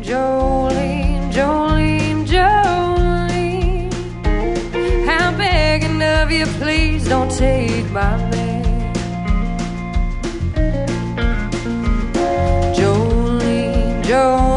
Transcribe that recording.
Jolene, Jolene, Jolene, I'm begging of you, please don't take my man. Jolene, Jolene,